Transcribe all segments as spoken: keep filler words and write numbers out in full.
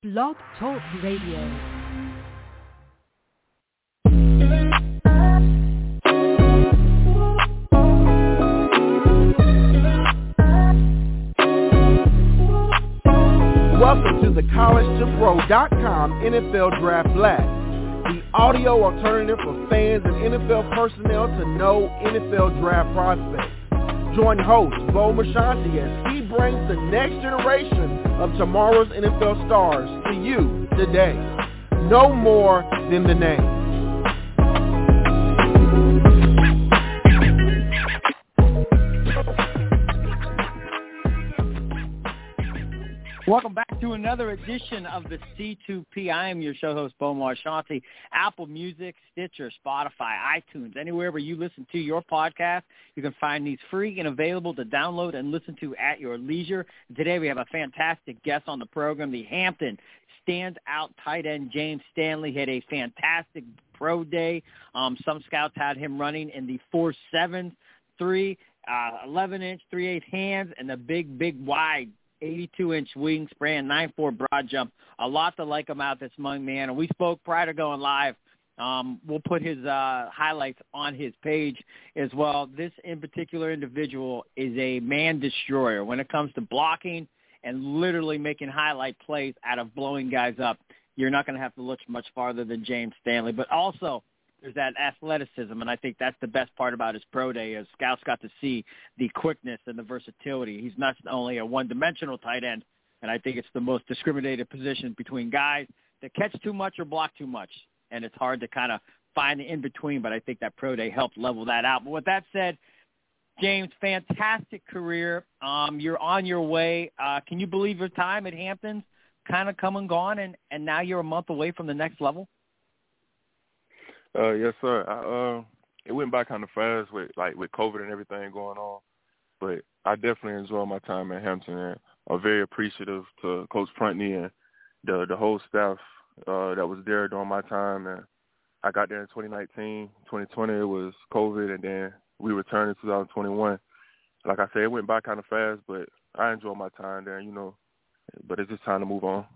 Blog Talk Radio. Welcome to the college to pro dot com N F L Draft Blast, the audio alternative for fans and N F L personnel to know N F L draft prospects. Join host Bo Marchionte as he brings the next generation of tomorrow's N F L stars to you today. No more than the name. Welcome back to another edition of the C two P. I am your show host, Bo Marchionte. Apple Music, Stitcher, Spotify, iTunes, anywhere where you listen to your podcast, you can find these free and available to download and listen to at your leisure. Today we have a fantastic guest on the program. The Hampton standout tight end James Stanley had a fantastic pro day. Um, some scouts had him running in the four seven three, uh, eleven inch, three eighths hands, and the big, big, wide eighty-two inch wingspan, nine four broad jump. A lot to like about this young man. And we spoke prior to going live. Um, we'll put his uh, highlights on his page as well. This in particular individual is a man destroyer when it comes to blocking and literally making highlight plays out of blowing guys up. You're not going to have to look much farther than James Stanley. But also, there's that athleticism, and I think that's the best part about his pro day is scouts got to see the quickness and the versatility. He's not only a one-dimensional tight end, and I think it's the most discriminated position between guys that catch too much or block too much, and it's hard to kind of find the in-between, but I think that pro day helped level that out. But with that said, James, fantastic career. Um, you're on your way. Uh, can you believe your time at Hampton's kind of come and gone, and, and now you're a month away from the next level? Uh, yes, sir. I, uh, it went by kind of fast with like with COVID and everything going on, but I definitely enjoyed my time at Hampton, and I'm very appreciative to Coach Prunty and the the whole staff uh, that was there during my time. And I got there in twenty nineteen, twenty twenty. It was COVID, and then we returned in twenty twenty-one. Like I said, it went by kind of fast, but I enjoyed my time there, you know. But it's just time to move on.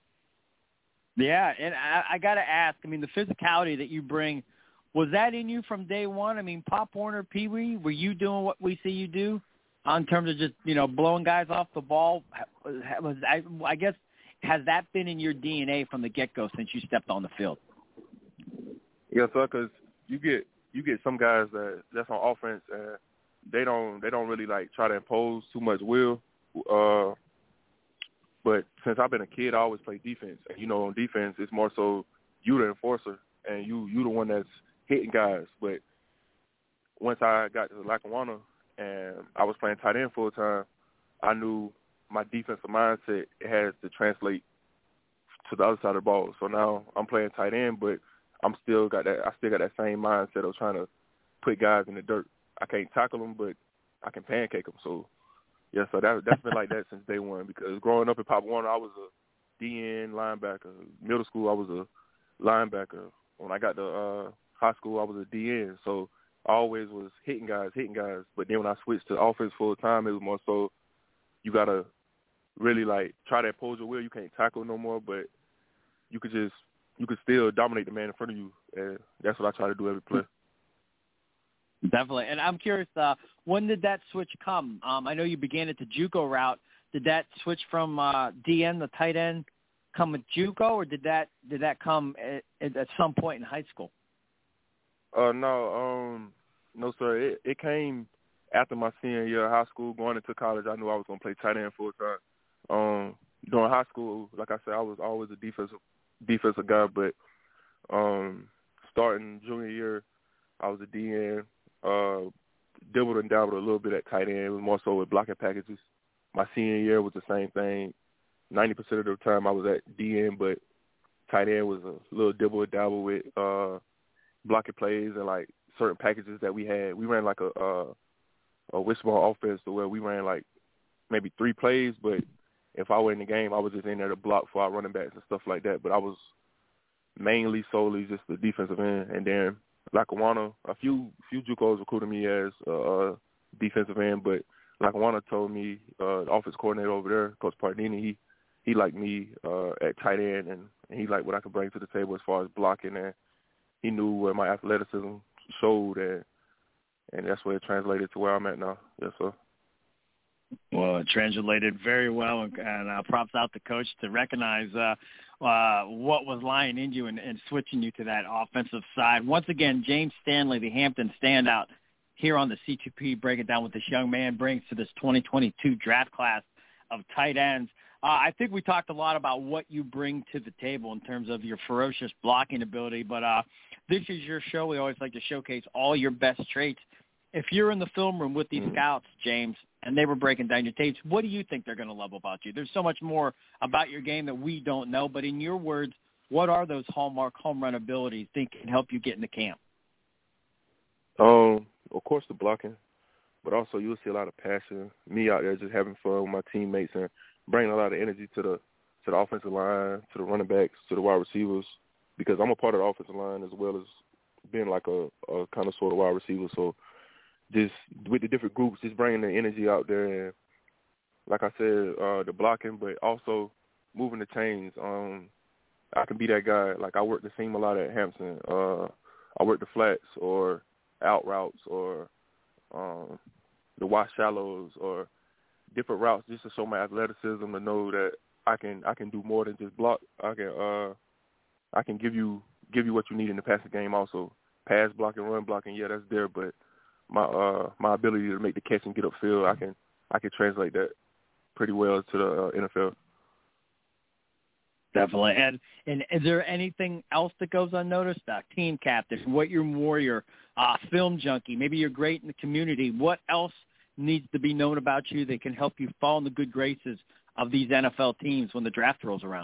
Yeah, and I, I got to ask, I mean, the physicality that you bring, was that in you from day one? I mean, Pop Warner, Pee Wee, were you doing what we see you do in terms of just, you know, blowing guys off the ball? Was, I, I guess, has that been in your D N A from the get-go since you stepped on the field? Yes, sir, because you get you get some guys that that's on offense, and they don't they don't really, like, try to impose too much will. Uh But since I've been a kid, I always played defense. And, you know, on defense, it's more so you the enforcer and you you the one that's hitting guys. But once I got to Lackawanna and I was playing tight end full time, I knew my defensive mindset had to translate to the other side of the ball. So now I'm playing tight end, but I'm still got that. I still got that same mindset of trying to put guys in the dirt. I can't tackle them, but I can pancake them. So. Yeah, so that, that's been like that since day one because growing up in Pop Warner, I was a D N linebacker. Middle school, I was a linebacker. When I got to uh, high school, I was a D N. So I always was hitting guys, hitting guys. But then when I switched to offense full time, it was more so you got to really, like, try to impose your will. You can't tackle no more, but you could just – you could still dominate the man in front of you. And that's what I try to do every play. Definitely. And I'm curious, uh, when did that switch come? Um, I know you began at the JUCO route. Did that switch from uh, D N, the tight end, come with JUCO, or did that did that come at, at some point in high school? Uh, no, um, no, sir. It, it came after my senior year of high school. Going into college, I knew I was going to play tight end full time. Um, during high school, like I said, I was always a defensive defensive guy, but um, starting junior year, I was a D N. Uh, dabbled and dabbled a little bit at tight end. It was more so with blocking packages. My senior year was the same thing. ninety percent of the time I was at D N, but tight end was a little dibble and dabble with uh, blocking plays and, like, certain packages that we had. We ran, like, a, a, a wishbone offense to where we ran, like, maybe three plays, but if I were in the game, I was just in there to block for our running backs and stuff like that. But I was mainly solely just the defensive end, and then Lackawanna, a few few JUCOs recruited me as a uh, defensive end, but Lackawanna told me, uh, the offense coordinator over there, Coach Pardini, he he liked me uh, at tight end, and, and he liked what I could bring to the table as far as blocking, and he knew where my athleticism showed, and and that's where it translated to where I'm at now. Yes, sir. Well, it translated very well, and, and uh, props out to Coach to recognize uh, uh, what was lying in you and, and switching you to that offensive side. Once again, James Stanley, the Hampton standout, here on the C two P, breaking down what this young man brings to this twenty twenty-two draft class of tight ends. Uh, I think we talked a lot about what you bring to the table in terms of your ferocious blocking ability, but uh, this is your show. We always like to showcase all your best traits. If you're in the film room with these scouts, James, and they were breaking down your tapes, what do you think they're going to love about you? There's so much more about your game that we don't know, but in your words, what are those hallmark home run abilities that can help you get into camp? Um, of course, the blocking, but also you'll see a lot of passion. Me out there just having fun with my teammates and bringing a lot of energy to the to the offensive line, to the running backs, to the wide receivers, because I'm a part of the offensive line as well as being like a, a kind of sort of wide receiver. So just with the different groups, just bringing the energy out there, and like I said, uh, the blocking, but also moving the chains. Um, I can be that guy. Like I work the seam a lot at Hampton. Uh, I work the flats or out routes or um, the watch shallows or different routes just to show my athleticism, to know that I can I can do more than just block. I can uh, I can give you give you what you need in the passing game also. Pass blocking, run blocking, yeah, that's there, but my uh, my ability to make the catch and get upfield, I can I can translate that pretty well to the uh, N F L. Definitely. And and is there anything else that goes unnoticed? Uh, team captain, what you're warrior, uh, film junkie, maybe you're great in the community. What else needs to be known about you that can help you fall in the good graces of these N F L teams when the draft rolls around?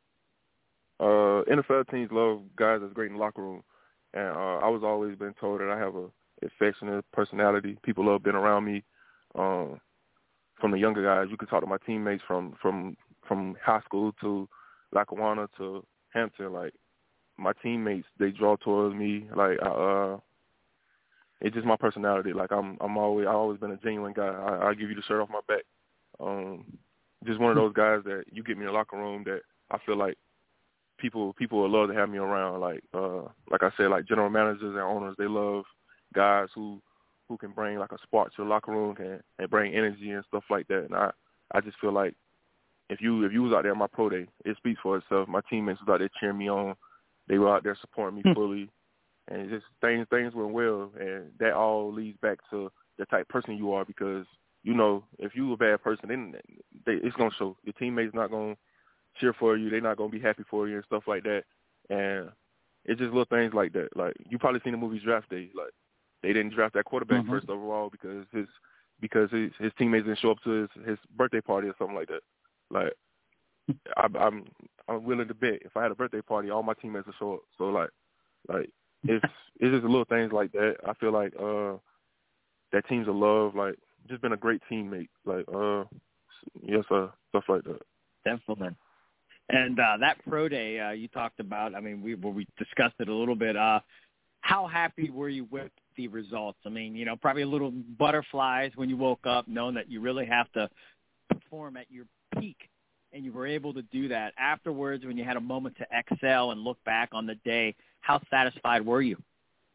Uh, N F L teams love guys that's great in the locker room. And uh, I was always been told that I have a affectionate personality. People love being around me. Um, from the younger guys, you can talk to my teammates from, from, from high school to Lackawanna to Hampton. Like, my teammates, they draw towards me. Like, I, uh, it's just my personality. Like, I'm, I'm always, I've always been a genuine guy. I, I give you the shirt off my back. Um, just one of those guys that you get me in the locker room that I feel like people, people would love to have me around. Like, uh, like I said, like general managers and owners, they love guys who, who can bring like a spark to the locker room and, and bring energy and stuff like that. And I, I just feel like if you, if you was out there on my pro day, it speaks for itself. My teammates was out there cheering me on. They were out there supporting me fully. And it just things, things went well. And that all leads back to the type of person you are, because, you know, if you a bad person, then they, it's going to show. Your teammates not going to cheer for you. They're not going to be happy for you and stuff like that. And it's just little things like that. Like, you probably seen the movie Draft Day. Like, they didn't draft that quarterback mm-hmm. first overall because his because his, his teammates didn't show up to his, his birthday party or something like that. Like, I, I'm I'm willing to bet if I had a birthday party, all my teammates would show up. So like, like it's it's just little things like that. I feel like uh, that team's a love. Like, just been a great teammate. Like, uh, yes, sir, stuff like that. Definitely. And uh, that pro day uh, you talked about, I mean, we well, we discussed it a little bit. Uh, how happy were you with the results? I mean, you know, probably a little butterflies when you woke up, knowing that you really have to perform at your peak, and you were able to do that. Afterwards, when you had a moment to exhale and look back on the day, how satisfied were you?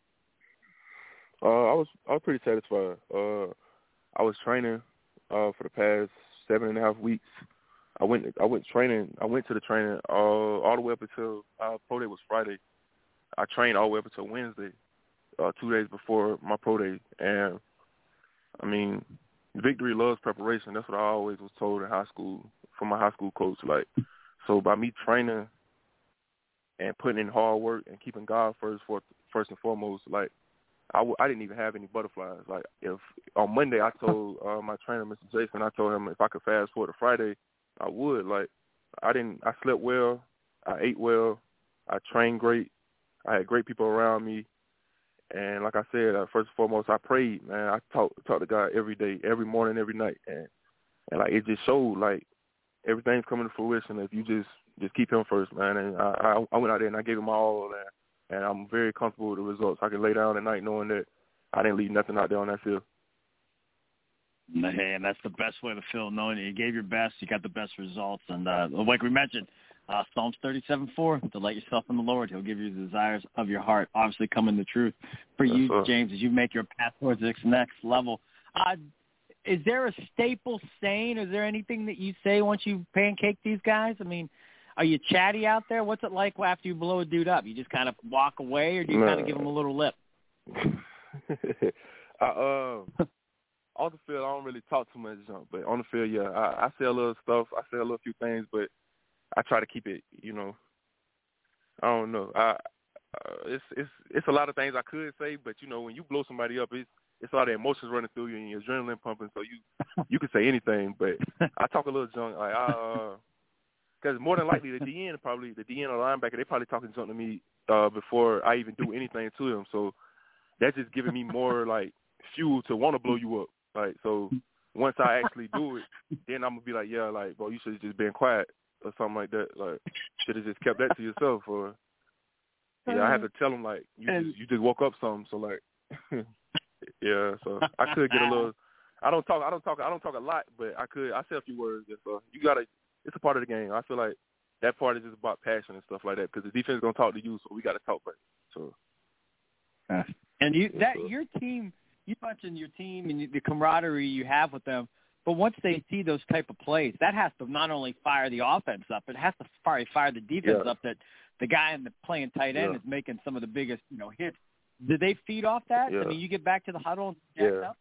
Uh, I was I was pretty satisfied. Uh, I was training uh, for the past seven and a half weeks. I went I went training. I went to the training uh, all the way up until uh, pro day was Friday. I trained all the way up until Wednesday, uh, two days before my pro day. And I mean, victory loves preparation. That's what I always was told in high school from my high school coach. Like, so by me training and putting in hard work and keeping God first, for, first and foremost, like, I, w- I didn't even have any butterflies. Like, if on Monday I told uh, my trainer, Mister Jason, I told him if I could fast forward to Friday, I would. Like, I didn't. I slept well. I ate well. I trained great. I had great people around me. And like I said, uh, first and foremost, I prayed, man. I talked talk to God every day, every morning, every night. And, and like, it just showed, like, everything's coming to fruition if you just, just keep him first, man. And I, I, I went out there and I gave him all of that. And I'm very comfortable with the results. I can lay down at night knowing that I didn't leave nothing out there on that field. Man, that's the best way to feel, knowing that you gave your best, you got the best results. And uh, like we mentioned, uh, Psalms thirty-seven four, delight yourself in the Lord. He'll give you the desires of your heart. Obviously, come in the truth for Yes, you, sir. James, as you make your path towards this next level. Uh, is there a staple saying? Is there anything that you say once you pancake these guys? I mean, are you chatty out there? What's it like after you blow a dude up? You just kind of walk away, or do you Man. kind of give them a little lip? I, uh, on the field, I don't really talk too much junk, but on the field, yeah, I, I say a little stuff. I say a little few things, but I try to keep it, you know, I don't know. I, uh, it's it's it's a lot of things I could say, but, you know, when you blow somebody up, it's, it's all the emotions running through you and your adrenaline pumping, so you you can say anything, but I talk a little junk. Like, I, because more than likely the D N probably, the D N or linebacker, they probably talking junk to me uh, before I even do anything to them, so that's just giving me more, like, fuel to want to blow you up. Like, so once I actually do it, then I'm going to be like, yeah, like, bro, you should have just been quiet or something like that. Like, should have just kept that to yourself. Or, yeah, I have to tell them, like, you just, you just woke up something. So, like, yeah, so I could get a little, I don't talk, I don't talk, I don't talk a lot, but I could, I say a few words. And so you got to, it's a part of the game. I feel like that part is just about passion and stuff like that, because the defense is going to talk to you, so we got to talk back. So. And you, that, your team, you mentioned your team and the camaraderie you have with them, but once they see those type of plays, that has to not only fire the offense up, it has to fire, fire the defense yeah. up, that the guy in the playing tight end yeah. is making some of the biggest, you know, hits. Do they feed off that? Yeah. I mean, you get back to the huddle and jacked yeah. up?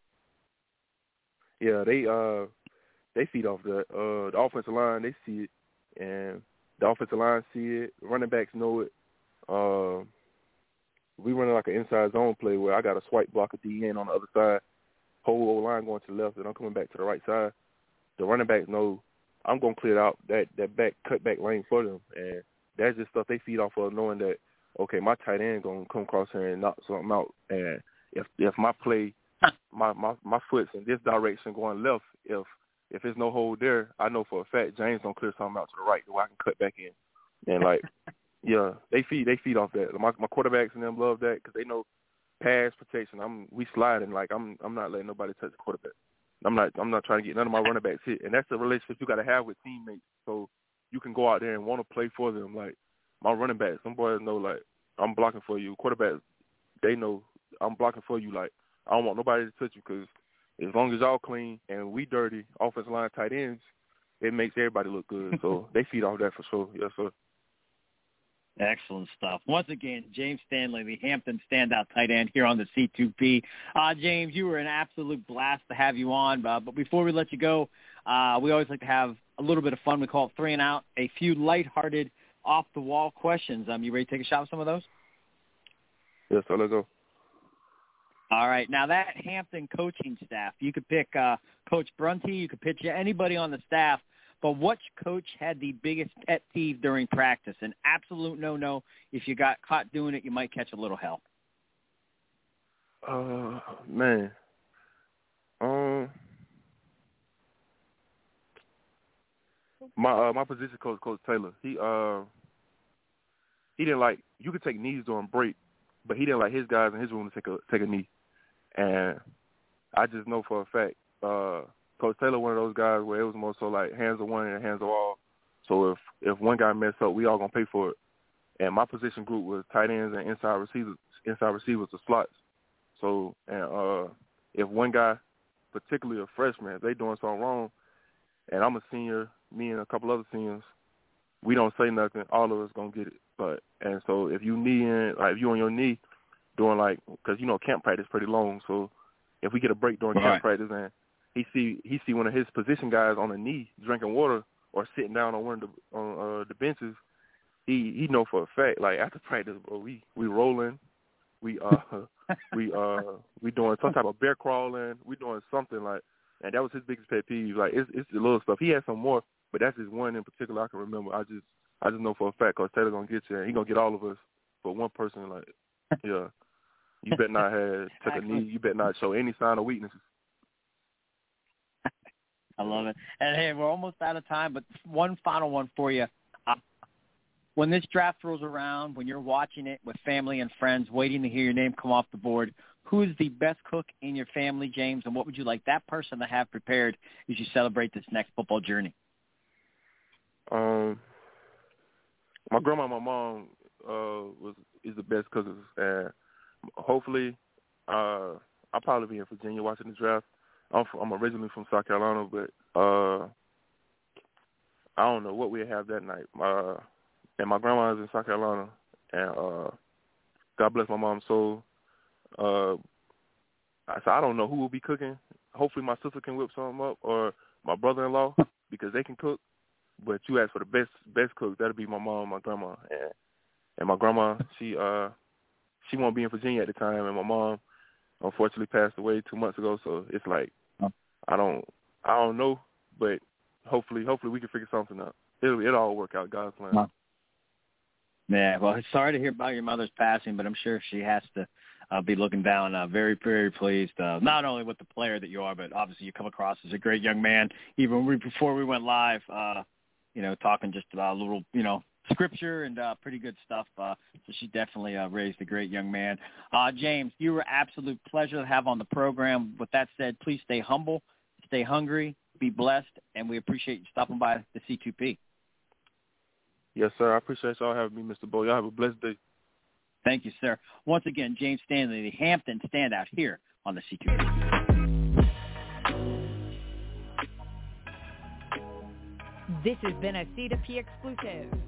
Yeah, they uh they feed off that. Uh, the offensive line, they see it, and the offensive line see it. Running backs know it. Uh, we running like an inside zone play where I got a swipe block of D N on the other side, whole old line going to the left, and I'm coming back to the right side. The running backs know I'm going to clear out that, that back cut back lane for them, and that's just stuff they feed off of, knowing that, okay, my tight end going to come across here and knock something out, and if if my play, my, my, my foot's in this direction going left, if if there's no hold there, I know for a fact James going to clear something out to the right where I can cut back in. And, like, yeah, they feed they feed off that. My, my quarterbacks and them love that because they know pass protection. I'm we sliding like I'm I'm not letting nobody touch the quarterback. I'm not I'm not trying to get none of my running backs hit, and that's the relationship you got to have with teammates. So you can go out there and want to play for them. Like my running backs, some boys know like I'm blocking for you. Quarterbacks, they know I'm blocking for you. Like I don't want nobody to touch you because as long as y'all clean and we dirty, offensive line tight ends, it makes everybody look good. So they feed off that for sure. Yes, sir. Excellent stuff. Once again, James Stanley, the Hampton standout tight end here on the C two P. Uh, James, you were an absolute blast to have you on. Uh, but before we let you go, uh, we always like to have a little bit of fun. We call it three and out, a few lighthearted, off-the-wall questions. Um, you ready to take a shot with some of those? Yes, sir. Let's go. All right. Now, that Hampton coaching staff, you could pick uh, Coach Brunty, you could pitch anybody on the staff, but which coach had the biggest pet peeve during practice? An absolute no-no. If you got caught doing it, you might catch a little hell. Uh, man. Um, my uh, my position coach, Coach Taylor. He uh he didn't like you could take knees during break, but he didn't like his guys in his room to take a take a knee. And I just know for a fact, uh. Coach Taylor, one of those guys where it was more so like hands of one and hands of all. So if if one guy messed up, we all gonna pay for it. And my position group was tight ends and inside receivers, inside receivers or slots. So and uh, if one guy, particularly a freshman, if they doing something wrong, and I'm a senior, me and a couple other seniors, we don't say nothing. All of us gonna get it. But and so if you knee in, like if you on your knee, doing like because you know camp practice pretty long. So if we get a break during right. camp practice and He see he see one of his position guys on a knee drinking water or sitting down on one of the on uh, the benches. He he know for a fact like after practice, bro, we we rolling, we uh we uh we doing some type of bear crawling, we doing something like, and that was his biggest pet peeve. Like it's it's the little stuff. He had some more, but that's just one in particular I can remember. I just I just know for a fact Coach Taylor gonna get you, and he gonna get all of us. But one person like yeah, you better not have took a knee. You better not show any sign of weaknesses. I love it. And, hey, we're almost out of time, but one final one for you. Uh, when this draft rolls around, when you're watching it with family and friends, waiting to hear your name come off the board, who is the best cook in your family, James, and what would you like that person to have prepared as you celebrate this next football journey? Um, my grandma and my mom uh, was is the best cookers, and hopefully uh, I'll probably be in Virginia watching the draft. I'm, from, I'm originally from South Carolina, but uh, I don't know what we have that night. Uh, and my grandma is in South Carolina, and uh, God bless my mom's soul. Uh, so I don't know who will be cooking. Hopefully my sister can whip something up, or my brother-in-law, because they can cook. But you ask for the best best cook, that'll be my mom and my grandma. And and my grandma, she uh she won't be in Virginia at the time, and my mom unfortunately passed away two months ago. So it's like I don't I don't know, but hopefully hopefully we can figure something out. It'll it'll all work out, God's plan. Yeah, well, sorry to hear about your mother's passing, but I'm sure she has to uh, be looking down. Uh, very, very pleased, uh, not only with the player that you are, but obviously you come across as a great young man. Even we, before we went live, uh, you know, talking just about a little, you know, scripture and uh, pretty good stuff. Uh, so she definitely uh, raised a great young man. Uh, James, you were absolute pleasure to have on the program. With that said, please stay humble, stay hungry, be blessed, and we appreciate you stopping by the C two P. Yes, sir. I appreciate y'all having me, Mister Bo. Y'all have a blessed day. Thank you, sir. Once again, James Stanley, the Hampton standout here on the C two P. This has been a C two P exclusive.